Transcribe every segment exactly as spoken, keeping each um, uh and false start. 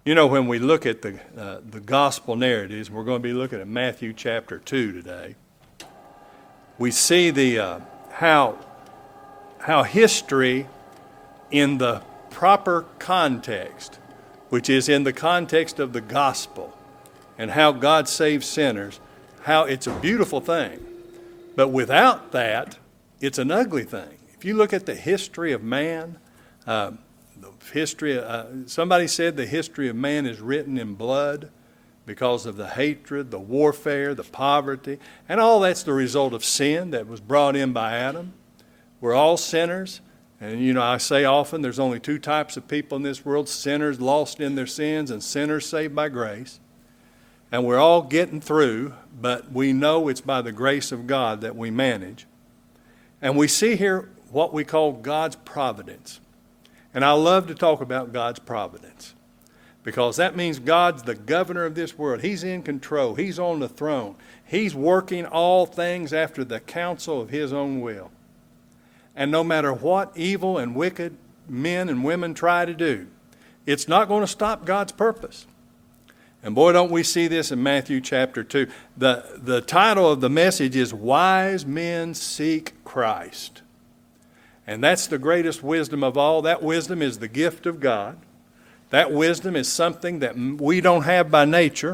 You know, when we look at the uh, the gospel narratives, we're going to be looking at Matthew chapter two today. We see the uh, how how history in the proper context, which is in the context of the gospel, and how God saves sinners, how it's a beautiful thing. But without that, it's an ugly thing. If you look at the history of man, uh, the history, uh, somebody said the history of man is written in blood because of the hatred, the warfare, the poverty, and all that's the result of sin that was brought in by Adam. We're all sinners. And, you know, I say often there's only two types of people in this world, sinners lost in their sins and sinners saved by grace. And we're all getting through, but we know it's by the grace of God that we manage. And we see here what we call God's providence. And I love to talk about God's providence because that means God's the governor of this world. He's in control. He's on the throne. He's working all things after the counsel of His own will. And no matter what evil and wicked men and women try to do, it's not going to stop God's purpose. And boy, don't we see this in Matthew chapter two. The, the title of the message is Wise Men Seek Christ. And that's the greatest wisdom of all. That wisdom is the gift of God. That wisdom is something that we don't have by nature.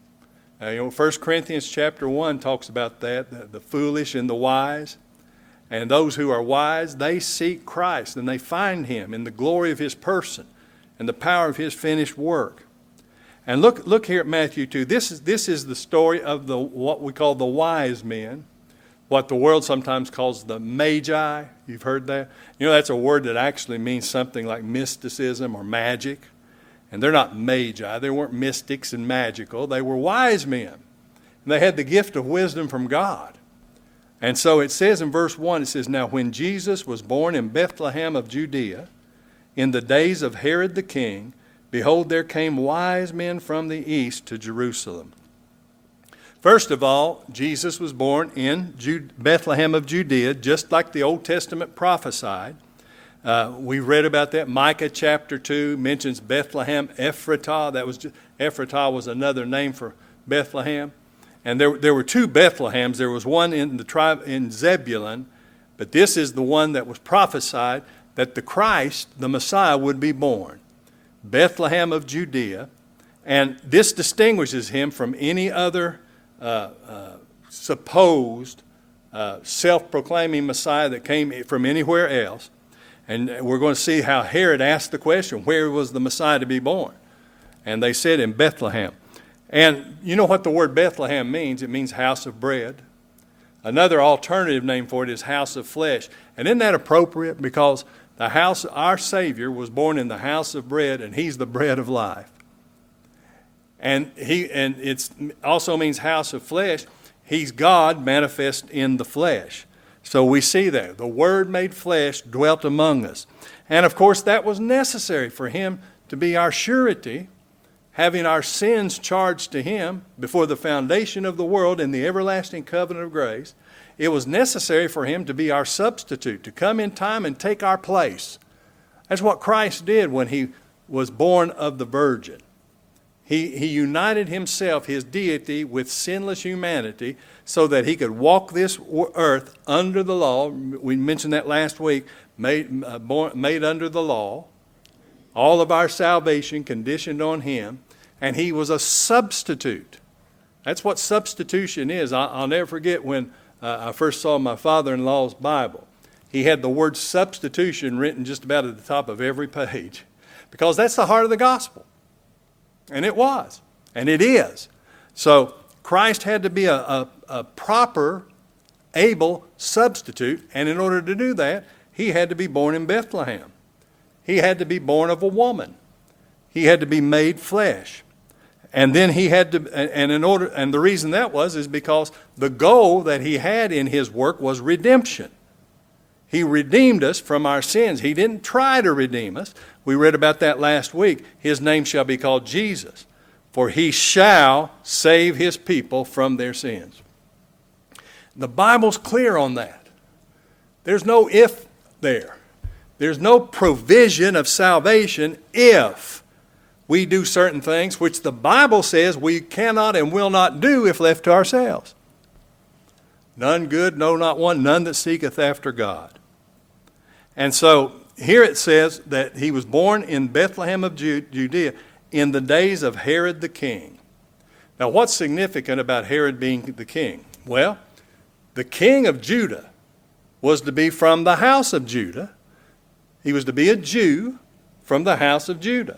Uh, you know, First Corinthians chapter one talks about that, the, the foolish and the wise. And those who are wise, they seek Christ and they find Him in the glory of His person and the power of His finished work. And look look here at Matthew two. This is this is the story of the what we call the wise men, what the world sometimes calls the magi. You've heard that? You know, that's a word that actually means something like mysticism or magic. And they're not magi. They weren't mystics and magical. They were wise men. And they had the gift of wisdom from God. And so it says in verse one, it says, Now when Jesus was born in Bethlehem of Judea, in the days of Herod the king, behold, there came wise men from the east to Jerusalem. First of all, Jesus was born in Bethlehem of Judea, just like the Old Testament prophesied. Uh, we read about that. Micah chapter two mentions Bethlehem Ephratah. That was just, Ephratah was another name for Bethlehem. And there, there were two Bethlehems. There was one in the tribe in Zebulun, but this is the one that was prophesied that the Christ, the Messiah, would be born. Bethlehem of Judea. And this distinguishes him from any other uh, uh, supposed uh, self-proclaiming Messiah that came from anywhere else. And we're going to see how Herod asked the question, where was the Messiah to be born? And they said in Bethlehem. And you know what the word Bethlehem means? It means house of bread. Another alternative name for it is house of flesh. And isn't that appropriate? Because the house, our Savior was born in the house of bread, and He's the bread of life. And he, and it also means house of flesh. He's God manifest in the flesh. So we see that. The Word made flesh dwelt among us. And of course, that was necessary for Him to be our surety, having our sins charged to Him before the foundation of the world in the everlasting covenant of grace. It was necessary for Him to be our substitute, to come in time and take our place. That's what Christ did when He was born of the Virgin. He, he united Himself, His deity, with sinless humanity so that He could walk this earth under the law. We mentioned that last week, made, uh, born, made under the law. All of our salvation conditioned on Him. And He was a substitute. That's what substitution is. I, I'll never forget when uh, I first saw my father-in-law's Bible. He had the word substitution written just about at the top of every page. Because that's the heart of the gospel. And it was. And it is. So Christ had to be a, a, a proper, able substitute. And in order to do that, He had to be born in Bethlehem. He had to be born of a woman. He had to be made flesh. And then he had to, and in order, and the reason that was is because the goal that He had in His work was redemption. He redeemed us from our sins. He didn't try to redeem us. We read about that last week. His name shall be called Jesus, for He shall save His people from their sins. The Bible's clear on that. There's no if there. There's no provision of salvation if we do certain things which the Bible says we cannot and will not do if left to ourselves. None good, no, not one, none that seeketh after God. And so here it says that he was born in Bethlehem of Judea in the days of Herod the king. Now, what's significant about Herod being the king? Well, the king of Judah was to be from the house of Judah. He was to be a Jew from the house of Judah.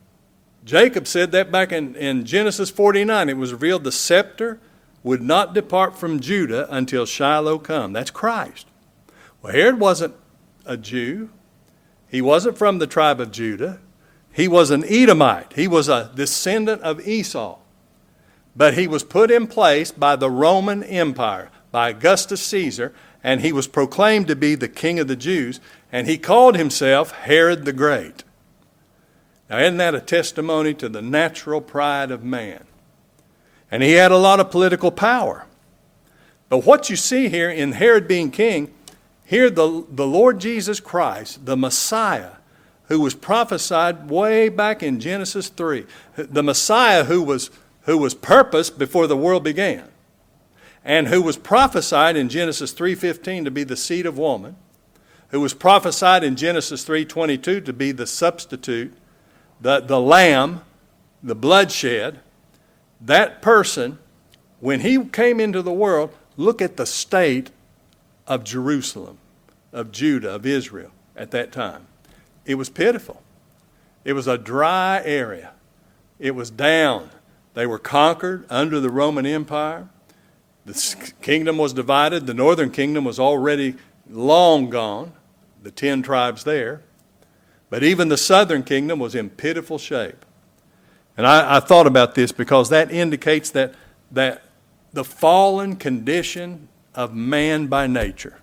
Jacob said that back in, in Genesis forty-nine. It was revealed the scepter would not depart from Judah until Shiloh come. That's Christ. Well, Herod wasn't a Jew. He wasn't from the tribe of Judah. He was an Edomite. He was a descendant of Esau. But he was put in place by the Roman Empire, by Augustus Caesar, and he was proclaimed to be the king of the Jews, and he called himself Herod the Great. Now, isn't that a testimony to the natural pride of man? And he had a lot of political power. But what you see here in Herod being king, here the, the Lord Jesus Christ, the Messiah, who was prophesied way back in Genesis three, the Messiah who was, who was purposed before the world began, and who was prophesied in Genesis three fifteen to be the seed of woman, who was prophesied in Genesis three twenty-two to be the substitute, the, the lamb, the bloodshed. That person, when he came into the world, look at the state of Jerusalem, of Judah, of Israel at that time. It was pitiful. It was a dry area. It was down. They were conquered under the Roman Empire. The kingdom was divided. The northern kingdom was already long gone, the ten tribes there. But even the southern kingdom was in pitiful shape. And I, I thought about this because that indicates that, that the fallen condition of man by nature.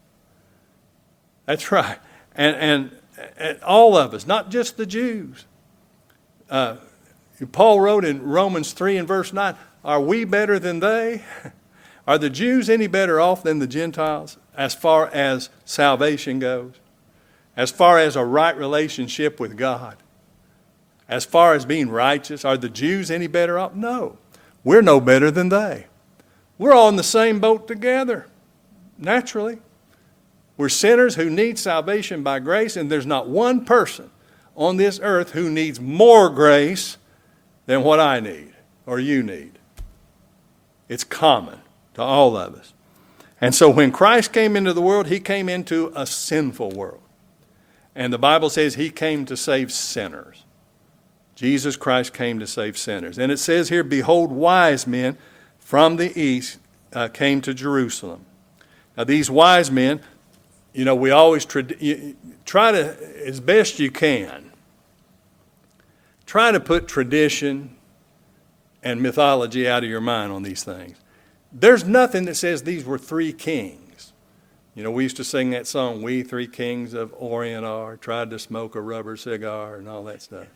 That's right. And, and, and all of us, not just the Jews. Uh, Paul wrote in Romans three and verse nine, are we better than they? Are the Jews any better off than the Gentiles as far as salvation goes? As far as a right relationship with God? As far as being righteous, are the Jews any better off? No. We're no better than they. We're all in the same boat together, naturally. We're sinners who need salvation by grace, and there's not one person on this earth who needs more grace than what I need or you need. It's common to all of us. And so when Christ came into the world, he came into a sinful world. And the Bible says he came to save sinners. Jesus Christ came to save sinners. And it says here, behold, wise men from the east uh, came to Jerusalem. Now these wise men, you know, we always tra- you, try to, as best you can, try to put tradition and mythology out of your mind on these things. There's nothing that says these were three kings. You know, we used to sing that song, We Three Kings of Orient Are, tried to smoke a rubber cigar and all that stuff.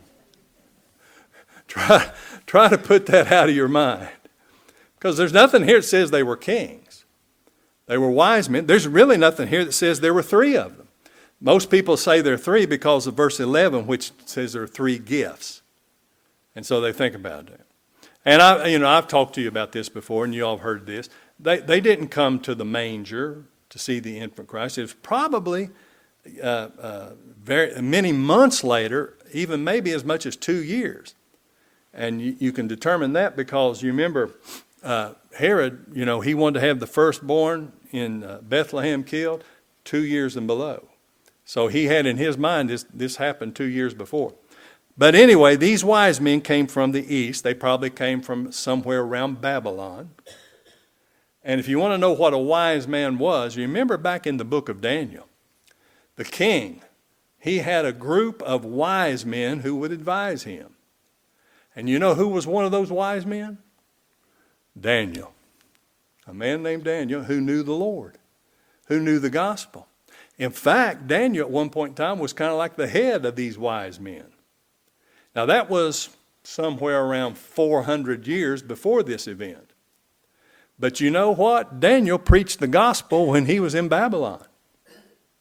Try, try to put that out of your mind. Because there's nothing here that says they were kings. They were wise men. There's really nothing here that says there were three of them. Most people say there are three because of verse eleven, which says there are three gifts. And so they think about that. And I, you know, I've talked to you about this before, and you all have heard this. They, they didn't come to the manger to see the infant Christ. It was probably uh, uh, very many months later, even maybe as much as two years. And you, you can determine that because you remember uh, Herod, you know, he wanted to have the firstborn in uh, Bethlehem killed two years and below. So he had in his mind this, this happened two years before. But anyway, these wise men came from the east. They probably came from somewhere around Babylon. And if you want to know what a wise man was, you remember back in the book of Daniel, the king, he had a group of wise men who would advise him. And you know who was one of those wise men? Daniel. A man named Daniel who knew the Lord, who knew the gospel. In fact, Daniel at one point in time was kind of like the head of these wise men. Now that was somewhere around four hundred years before this event. But you know what? Daniel preached the gospel when he was in Babylon.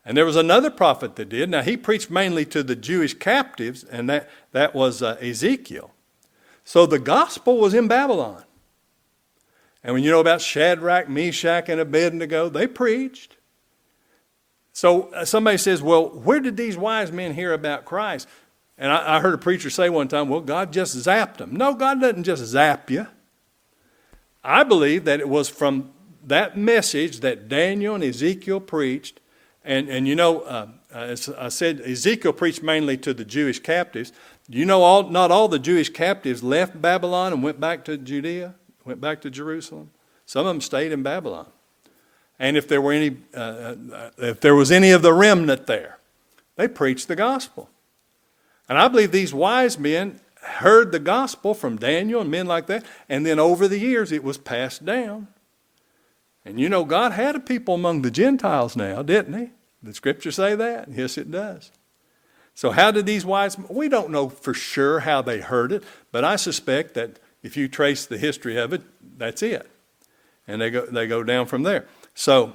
And there was another prophet that did. Now, he preached mainly to the Jewish captives, and that, that was uh, Ezekiel. So the gospel was in Babylon. And when you know about Shadrach, Meshach, and Abednego, they preached. So uh, somebody says, well, where did these wise men hear about Christ? And I, I heard a preacher say one time, well, God just zapped them. No, God doesn't just zap you. I believe that it was from that message that Daniel and Ezekiel preached. And, and you know, uh, as I said, Ezekiel preached mainly to the Jewish captives. You know, all, not all the Jewish captives left Babylon and went back to Judea, went back to Jerusalem. Some of them stayed in Babylon. And if there were any, uh, if there was any of the remnant there, they preached the gospel. And I believe these wise men heard the gospel from Daniel and men like that, and then over the years it was passed down. And you know, God had a people among the Gentiles now, didn't he? The scriptures say that? Yes, it does. So how did these wise men, we don't know for sure how they heard it, but I suspect that if you trace the history of it, that's it. And they go, they go down from there. So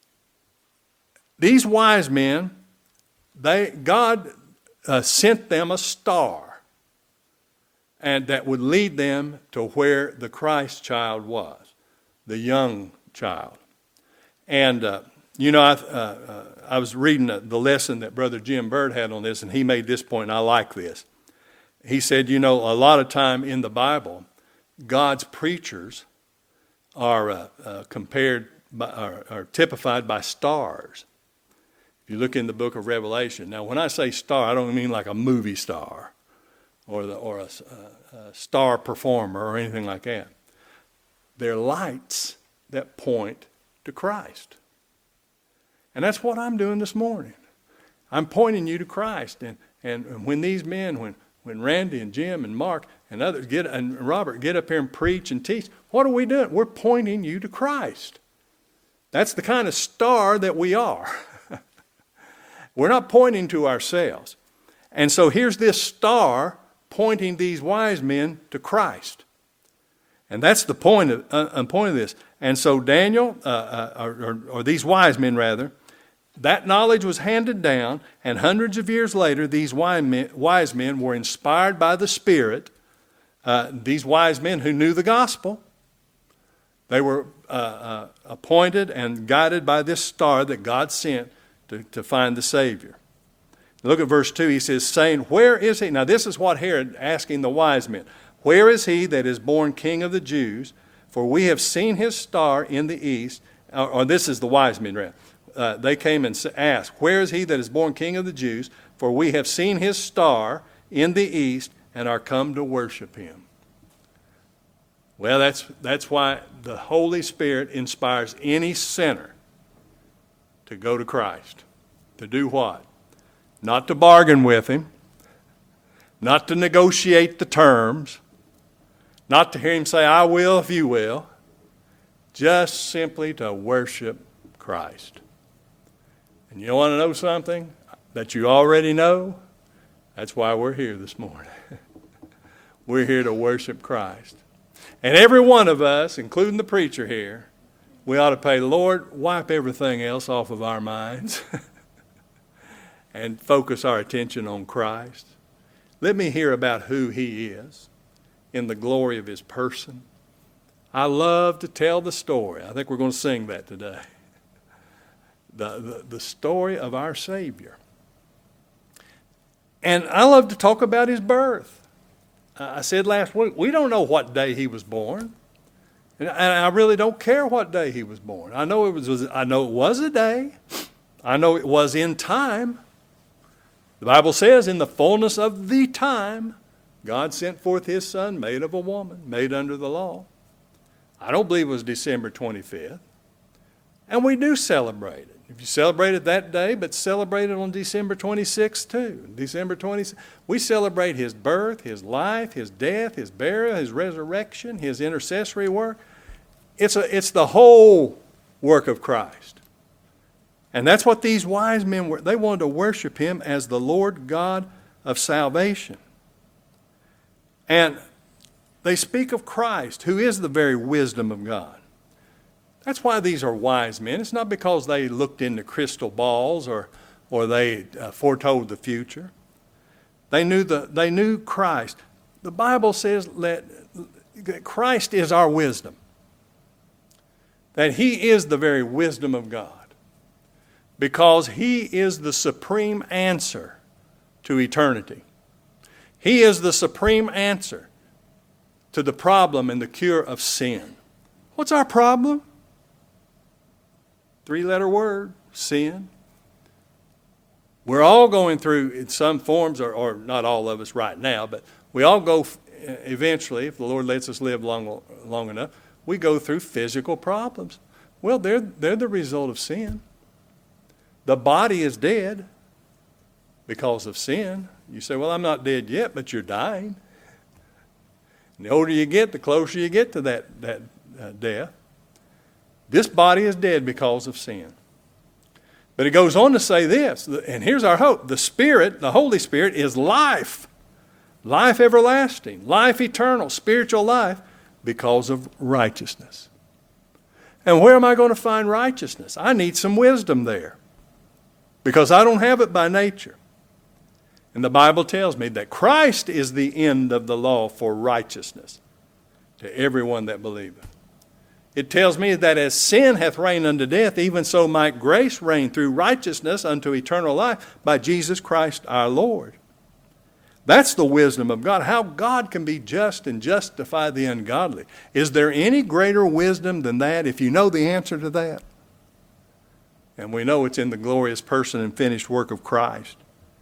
these wise men, they God uh, sent them a star, and that would lead them to where the Christ child was, the young child. And uh, you know, I, uh, uh, I was reading the lesson that Brother Jim Bird had on this, and he made this point, and I like this. He said, you know, a lot of time in the Bible, God's preachers are uh, uh, compared by, are, are typified by stars. If you look in the book of Revelation. Now, when I say star, I don't mean like a movie star or, the, or a, a, a star performer or anything like that. They're lights that point to Christ. And that's what I'm doing this morning. I'm pointing you to Christ. And, and when these men, when, when Randy and Jim and Mark and others get and Robert get up here and preach and teach, what are we doing? We're pointing you to Christ. That's the kind of star that we are. We're not pointing to ourselves. And so here's this star pointing these wise men to Christ. And that's the point of, uh, point of this. And so Daniel, uh, uh, or, or, or these wise men rather, that knowledge was handed down, and hundreds of years later, these wise men, wise men were inspired by the Spirit. Uh, these wise men who knew the gospel, they were uh, uh, appointed and guided by this star that God sent to, to find the Savior. Look at verse two. He says, saying, where is he? Now this is what Herod asking the wise men. Where is he that is born King of the Jews? For we have seen his star in the east. Or, or this is the wise men, right? Uh, they came and asked, where is he that is born King of the Jews? For we have seen his star in the east and are come to worship him. Well, that's, that's why the Holy Spirit inspires any sinner to go to Christ. To do what? Not to bargain with him. Not to negotiate the terms. Not to hear him say, I will if you will. Just simply to worship Christ. And you want to know something that you already know? That's why we're here this morning. We're here to worship Christ. And every one of us, including the preacher here, we ought to pray, Lord, wipe everything else off of our minds and focus our attention on Christ. Let me hear about who he is in the glory of his person. I love to tell the story. I think we're going to sing that today. The, the, the story of our Savior. And I love to talk about his birth. Uh, I said last week, we don't know what day he was born. And I, and I really don't care what day he was born. I know it was, was I know it was a day. I know it was in time. The Bible says in the fullness of the time, God sent forth his son, made of a woman, made under the law. I don't believe it was December twenty-fifth. And we do celebrate it. If you celebrate it that day, but celebrate it on December twenty-sixth too. December twenty-sixth. We celebrate his birth, his life, his death, his burial, his resurrection, his intercessory work. It's, a, it's the whole work of Christ. And that's what these wise men were. They wanted to worship him as the Lord God of salvation. And they speak of Christ, who is the very wisdom of God. That's why these are wise men. It's not because they looked into crystal balls or, or they uh, foretold the future. They knew, the, they knew Christ. The Bible says that Christ is our wisdom, that he is the very wisdom of God, because he is the supreme answer to eternity. He is the supreme answer to the problem and the cure of sin. What's our problem? Three-letter word, sin. We're all going through, in some forms, or, or not all of us right now, but we all go eventually, if the Lord lets us live long, long enough, we go through physical problems. Well, they're, they're the result of sin. The body is dead because of sin. You say, well, I'm not dead yet, but you're dying. And the older you get, the closer you get to that, that uh, death. This body is dead because of sin. But it goes on to say this, and here's our hope. The Spirit, the Holy Spirit, is life. Life everlasting, life eternal, spiritual life, because of righteousness. And where am I going to find righteousness? I need some wisdom there, because I don't have it by nature. And the Bible tells me that Christ is the end of the law for righteousness to everyone that believeth. It tells me that as sin hath reigned unto death, even so might grace reign through righteousness unto eternal life by Jesus Christ our Lord. That's the wisdom of God, how God can be just and justify the ungodly. Is there any greater wisdom than that, if you know the answer to that? And we know it's in the glorious person and finished work of Christ.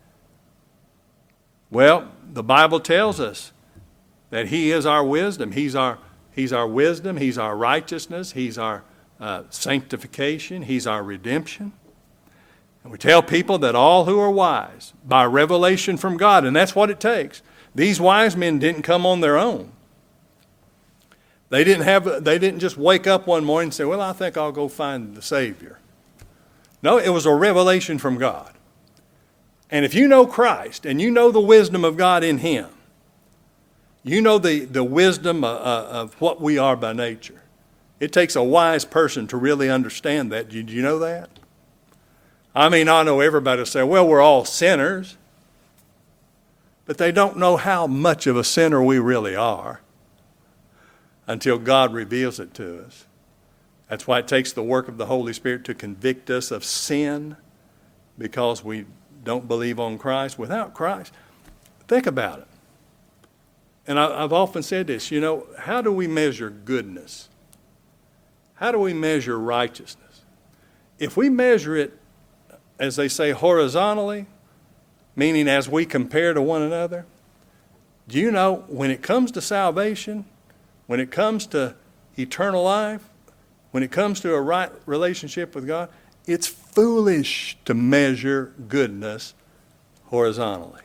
Well, the Bible tells us that he is our wisdom. He's our, he's our wisdom. He's our righteousness. He's our uh, sanctification. He's our redemption. And we tell people that all who are wise, by revelation from God, and that's what it takes. These wise men didn't come on their own. They didn't have, they didn't just wake up one morning and say, well, I think I'll go find the Savior. No, it was a revelation from God. And if you know Christ and you know the wisdom of God in him, you know the, the wisdom of, of what we are by nature. It takes a wise person to really understand that. Did you know that? I mean, I know everybody will say, well, we're all sinners. But they don't know how much of a sinner we really are until God reveals it to us. That's why it takes the work of the Holy Spirit to convict us of sin, because we don't believe on Christ. Without Christ, think about it. And I, I've often said this, you know, how do we measure goodness? How do we measure righteousness? If we measure it, as they say, horizontally, meaning as we compare to one another, do you know, when it comes to salvation, when it comes to eternal life, when it comes to a right relationship with God, it's foolish to measure goodness horizontally.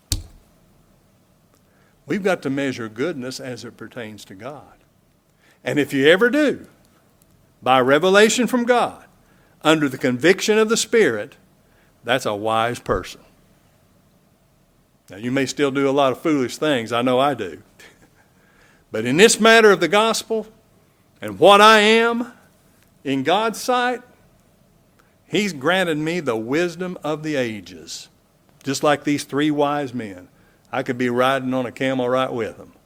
We've got to measure goodness as it pertains to God. And if you ever do, by revelation from God, under the conviction of the Spirit, that's a wise person. Now, you may still do a lot of foolish things. I know I do. But in this matter of the gospel and what I am in God's sight, he's granted me the wisdom of the ages. Just like these three wise men. I could be riding on a camel right with them.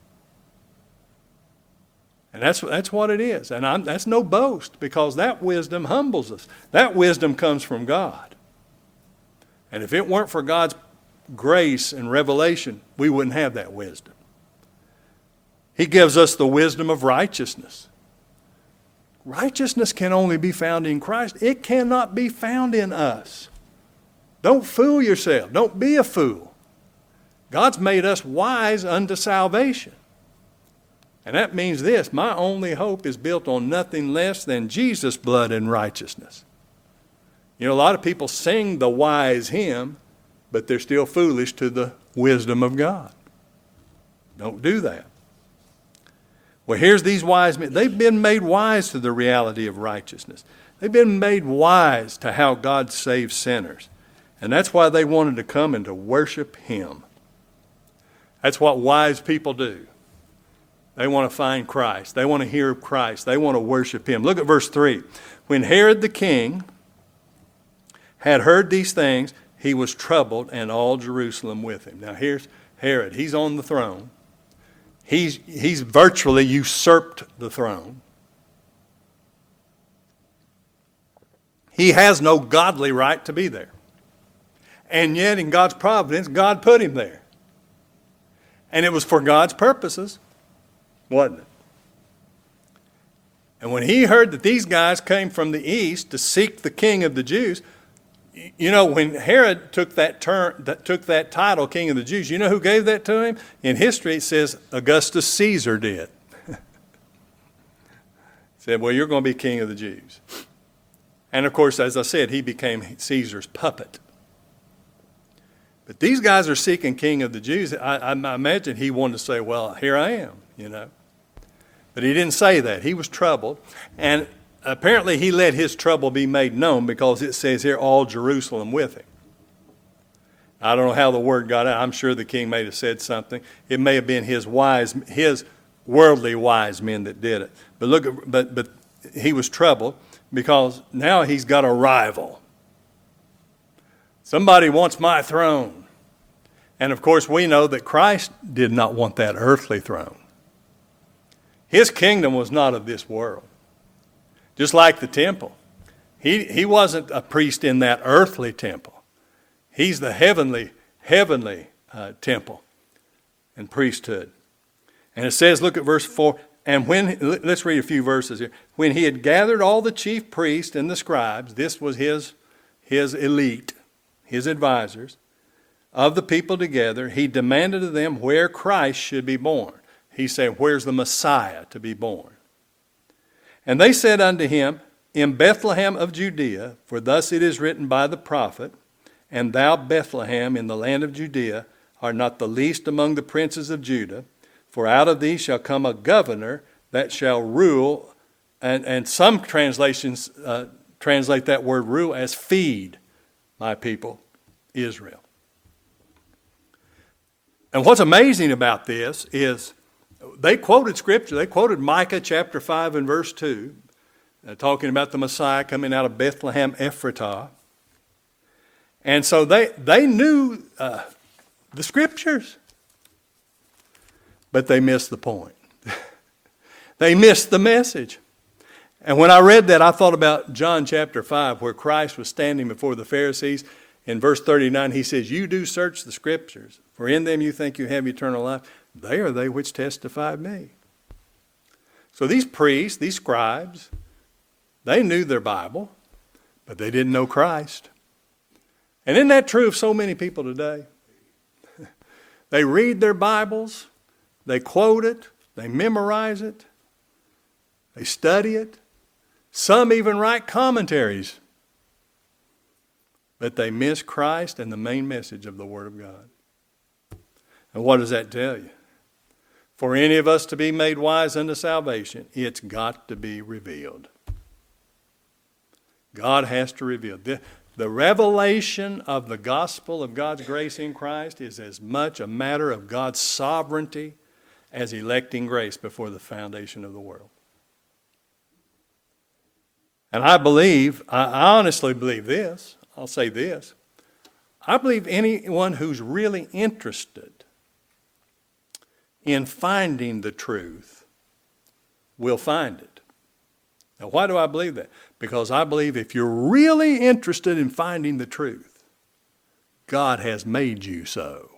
And that's, that's what it is. And I'm, that's no boast, because that wisdom humbles us. That wisdom comes from God. And if it weren't for God's grace and revelation, we wouldn't have that wisdom. He gives us the wisdom of righteousness. Righteousness can only be found in Christ. It cannot be found in us. Don't fool yourself. Don't be a fool. God's made us wise unto salvation. And that means this: my only hope is built on nothing less than Jesus' blood and righteousness. You know, a lot of people sing the wise hymn, but they're still foolish to the wisdom of God. Don't do that. Well, here's these wise men. They've been made wise to the reality of righteousness. They've been made wise to how God saves sinners. And that's why they wanted to come and to worship him. That's what wise people do. They want to find Christ. They want to hear of Christ. They want to worship him. Look at verse three. When Herod the king had heard these things, he was troubled, and all Jerusalem with him. Now here's Herod. He's on the throne. He's, he's virtually usurped the throne. He has no godly right to be there. And yet in God's providence, God put him there. And it was for God's purposes, wasn't it? And when he heard that these guys came from the east to seek the king of the Jews, you know, when Herod took that turn, that took that title, King of the Jews, you know who gave that to him? In history, it says Augustus Caesar did. Said, well, you're going to be King of the Jews. And of course, as I said, he became Caesar's puppet. But these guys are seeking King of the Jews. I, I imagine he wanted to say, well, here I am, you know. But he didn't say that. He was troubled. And apparently he let his trouble be made known, because it says here, all Jerusalem with him. I don't know how the word got out. I'm sure the king may have said something. It may have been his wise, his worldly wise men that did it. But look, at, but but he was troubled because now he's got a rival. Somebody wants my throne. And of course we know that Christ did not want that earthly throne. His kingdom was not of this world. Just like the temple. He, he wasn't a priest in that earthly temple. He's the heavenly, heavenly uh, temple and priesthood. And it says, look at verse four, and when, let's read a few verses here. When he had gathered all the chief priests and the scribes, this was his, his elite, his advisors, of the people together, he demanded of them where Christ should be born. He said, where's the Messiah to be born? And they said unto him, in Bethlehem of Judea, for thus it is written by the prophet, and thou, Bethlehem, in the land of Judea, art not the least among the princes of Judah, for out of thee shall come a governor that shall rule, and, and some translations uh, translate that word rule as feed my people, Israel. And what's amazing about this is they quoted scripture. They quoted Micah chapter five and verse two, uh, talking about the Messiah coming out of Bethlehem Ephratah. And so they, they knew uh, the scriptures, but they missed the point. They missed the message. And when I read that, I thought about John chapter five, where Christ was standing before the Pharisees. In verse thirty-nine, he says, you do search the scriptures, for in them you think you have eternal life. They are they which testify of me. So these priests, these scribes, they knew their Bible, but they didn't know Christ. And isn't that true of so many people today? They read their Bibles, they quote it, they memorize it, they study it. Some even write commentaries. But they miss Christ and the main message of the Word of God. And what does that tell you? For any of us to be made wise unto salvation, it's got to be revealed. God has to reveal. The, the revelation of the gospel of God's grace in Christ is as much a matter of God's sovereignty as electing grace before the foundation of the world. And I believe, I honestly believe this, I'll say this, I believe anyone who's really interested in finding the truth will find it. Now, why do I believe that? Because I believe if you're really interested in finding the truth, God has made you so.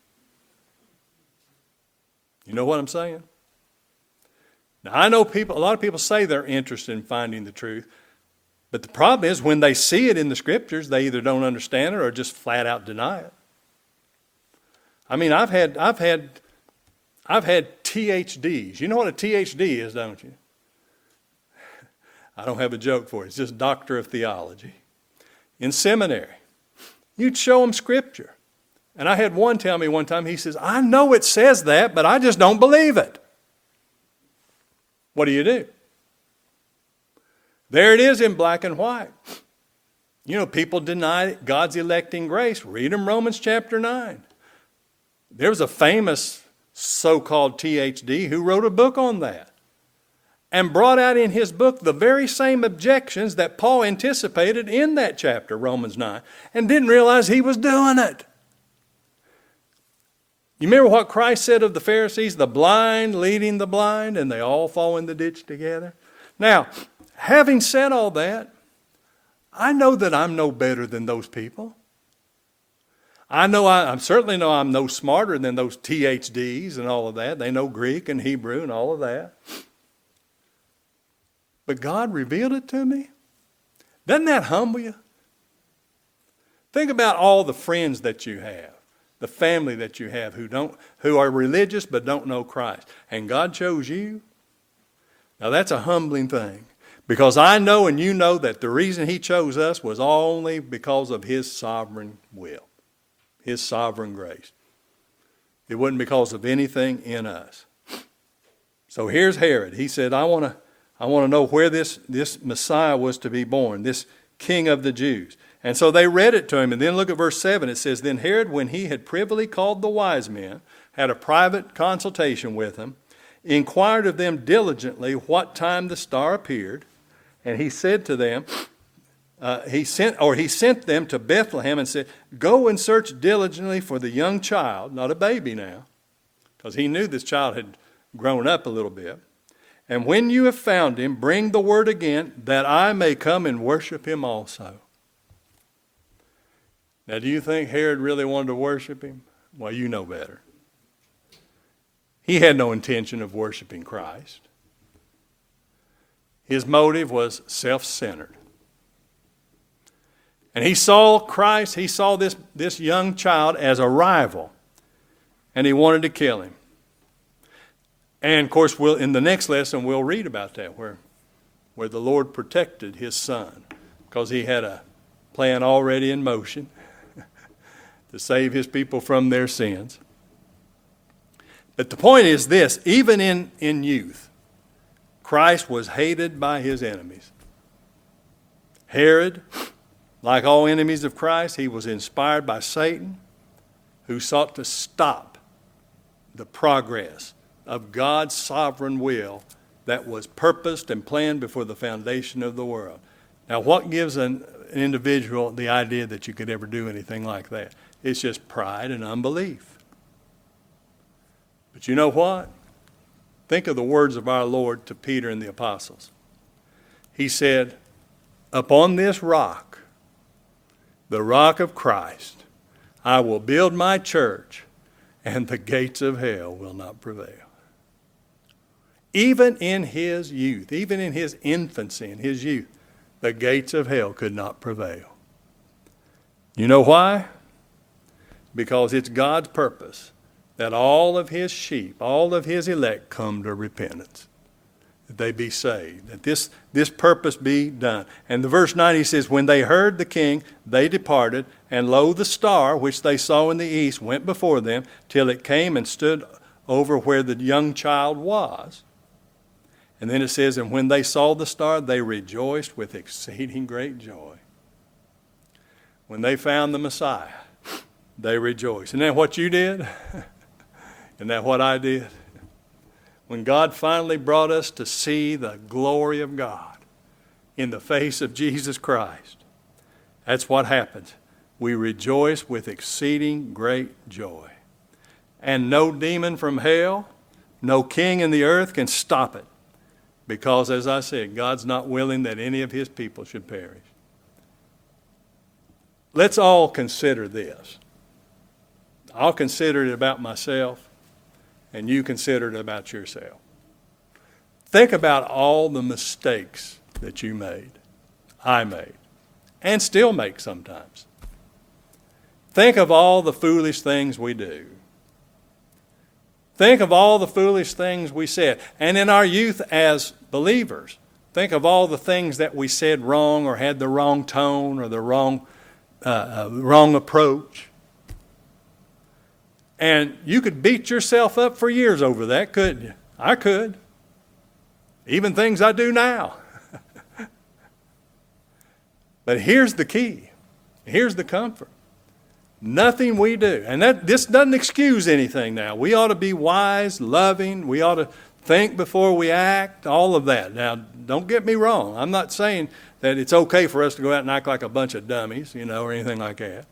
You know what I'm saying? Now, I know people, a lot of people say they're interested in finding the truth, but the problem is when they see it in the scriptures, they either don't understand it or just flat out deny it. I mean, I've had, I've had, I've had T H Ds. You know what a T H D is, don't you? I don't have a joke for it. It's just Doctor of Theology. In seminary, you'd show them scripture. And I had one tell me one time, he says, I know it says that, but I just don't believe it. What do you do? There it is in black and white. You know, people deny God's electing grace. Read them Romans chapter nine. There was a famous so-called T H D who wrote a book on that and brought out in his book the very same objections that Paul anticipated in that chapter, Romans nine, and didn't realize he was doing it. You remember what Christ said of the Pharisees? The blind leading the blind, and they all fall in the ditch together. Now, having said all that, I know that I'm no better than those people. I know I, I certainly know I'm no smarter than those T H Ds and all of that. They know Greek and Hebrew and all of that. But God revealed it to me. Doesn't that humble you? Think about all the friends that you have, the family that you have who don't, who are religious but don't know Christ. And God chose you. Now that's a humbling thing. Because I know and you know that the reason he chose us was only because of his sovereign will. His sovereign grace. It wasn't because of anything in us. So here's Herod. He said, I want to I want to know where this, this Messiah was to be born, this King of the Jews. And so they read it to him. And then look at verse seven. It says, Then Herod, when he had privily called the wise men, had a private consultation with them, inquired of them diligently what time the star appeared. And he said to them, uh, he sent or he sent them to Bethlehem and said, Go and search diligently for the young child, not a baby now, because he knew this child had grown up a little bit. And when you have found him, bring the word again, that I may come and worship him also. Now, do you think Herod really wanted to worship him? Well, you know better. He had no intention of worshiping Christ. His motive was self-centered. And he saw Christ, he saw this, this young child as a rival, and he wanted to kill him. And, of course, we'll, in the next lesson, we'll read about that, where, where the Lord protected his son, because he had a plan already in motion to save his people from their sins. But the point is this, even in, in youth, Christ was hated by his enemies. Herod, like all enemies of Christ, he was inspired by Satan, who sought to stop the progress of God's sovereign will that was purposed and planned before the foundation of the world. Now, what gives an, an individual the idea that you could ever do anything like that? It's just pride and unbelief. But you know what? Think of the words of our Lord to Peter and the apostles. He said, Upon this rock, the rock of Christ, I will build my church, and the gates of hell will not prevail. Even in his youth, even in his infancy, in his youth, the gates of hell could not prevail. You know why? Because it's God's purpose that all of his sheep, all of his elect come to repentance, that they be saved, that this, this purpose be done. And the verse nine, he says, When they heard the king, they departed, and lo, the star, which they saw in the east, went before them, till it came and stood over where the young child was. And then it says, And when they saw the star, they rejoiced with exceeding great joy. When they found the Messiah, they rejoiced. Isn't that what you did? Isn't that what I did? When God finally brought us to see the glory of God in the face of Jesus Christ, that's what happens. We rejoice with exceeding great joy. And no demon from hell, no king in the earth can stop it. Because, as I said, God's not willing that any of his people should perish. Let's all consider this. I'll consider it about myself, and you consider it about yourself. Think about all the mistakes that you made, I made, and still make sometimes. Think of all the foolish things we do. Think of all the foolish things we said. And in our youth as believers, think of all the things that we said wrong or had the wrong tone or the wrong, uh, uh, wrong approach. And you could beat yourself up for years over that, couldn't you? I could. Even things I do now. But here's the key. Here's the comfort. Nothing we do. And that this doesn't excuse anything now. We ought to be wise, loving. We ought to think before we act, all of that. Now, don't get me wrong. I'm not saying that it's okay for us to go out and act like a bunch of dummies, you know, or anything like that.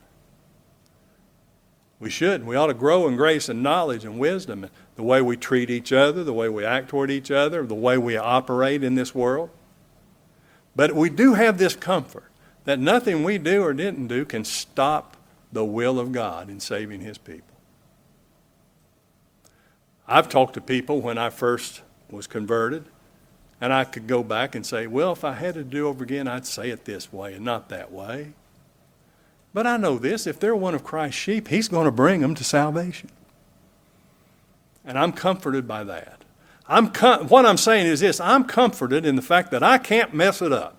We shouldn't. We ought to grow in grace and knowledge and wisdom. The way we treat each other, the way we act toward each other, the way we operate in this world. But we do have this comfort that nothing we do or didn't do can stop the will of God in saving His people. I've talked to people when I first was converted, and I could go back and say, well, if I had to do over again, I'd say it this way and not that way. But I know this, if they're one of Christ's sheep, He's going to bring them to salvation. And I'm comforted by that. I'm com- what I'm saying is this, I'm comforted in the fact that I can't mess it up.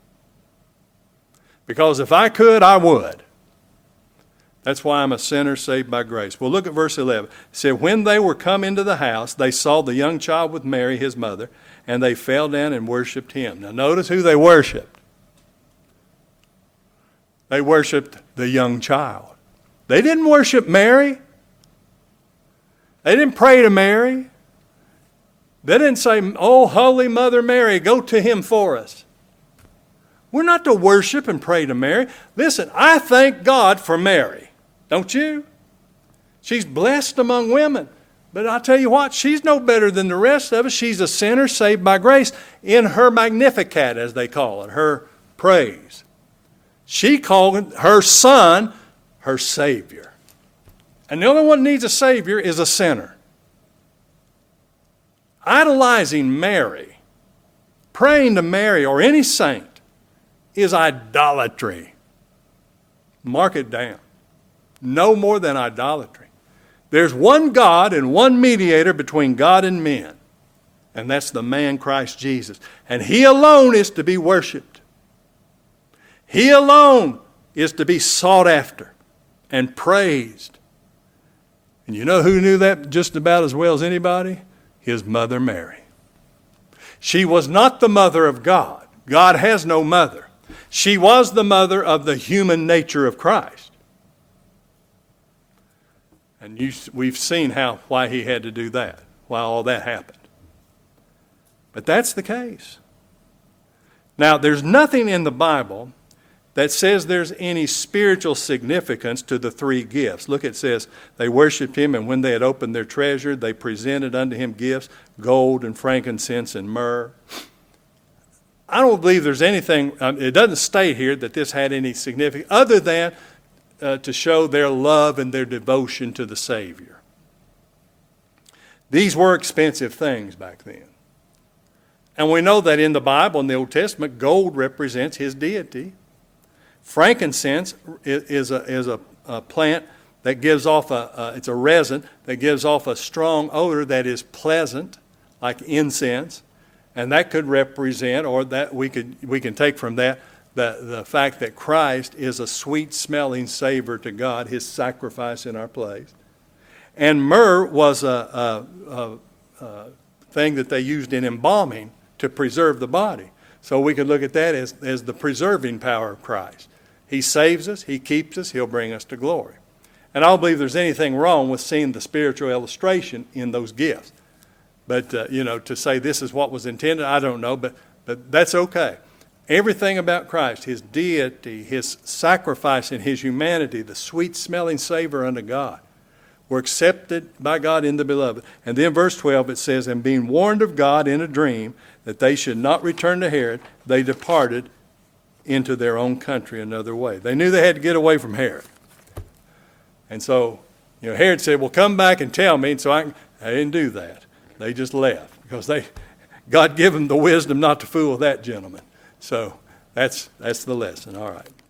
Because if I could, I would. That's why I'm a sinner saved by grace. Well, look at verse eleven. It said, when they were come into the house, they saw the young child with Mary, his mother, and they fell down and worshipped Him. Now notice who they worshipped. They worshipped the young child. They didn't worship Mary. They didn't pray to Mary. They didn't say, oh, Holy Mother Mary, go to Him for us. We're not to worship and pray to Mary. Listen, I thank God for Mary. Don't you? She's blessed among women. But I'll tell you what, she's no better than the rest of us. She's a sinner saved by grace in her Magnificat, as they call it, her praise. She called her Son her Savior. And the only one who needs a Savior is a sinner. Idolizing Mary, praying to Mary or any saint, is idolatry. Mark it down. No more than idolatry. There's one God and one mediator between God and men. And that's the man Christ Jesus. And He alone is to be worshiped. He alone is to be sought after and praised. And you know who knew that just about as well as anybody? His mother Mary. She was not the mother of God. God has no mother. She was the mother of the human nature of Christ. And you, we've seen how why He had to do that, why all that happened. But that's the case. Now, there's nothing in the Bible that says there's any spiritual significance to the three gifts. Look, it says, they worshiped Him, and when they had opened their treasure, they presented unto Him gifts, gold and frankincense and myrrh. I don't believe there's anything, um, it doesn't state here that this had any significance, other than uh, to show their love and their devotion to the Savior. These were expensive things back then. And we know that in the Bible, in the Old Testament, gold represents His deity. Frankincense is a, is a, a plant that gives off a, uh, it's a resin that gives off a strong odor that is pleasant, like incense. And that could represent, or that we could we can take from that, the, the fact that Christ is a sweet-smelling savor to God, His sacrifice in our place. And myrrh was a, a, a, a thing that they used in embalming to preserve the body. So we could look at that as, as the preserving power of Christ. He saves us, He keeps us, He'll bring us to glory. And I don't believe there's anything wrong with seeing the spiritual illustration in those gifts. But, uh, you know, to say this is what was intended, I don't know, but, but that's okay. Everything about Christ, His deity, His sacrifice and His humanity, the sweet-smelling savor unto God, were accepted by God in the beloved. And then verse twelve, it says, and being warned of God in a dream that they should not return to Herod, they departed into their own country another way. They knew they had to get away from Herod. And so, you know, Herod said, well, come back and tell me. And so I, I didn't do that. They just left because they, God gave them the wisdom not to fool that gentleman. So that's that's the lesson. All right.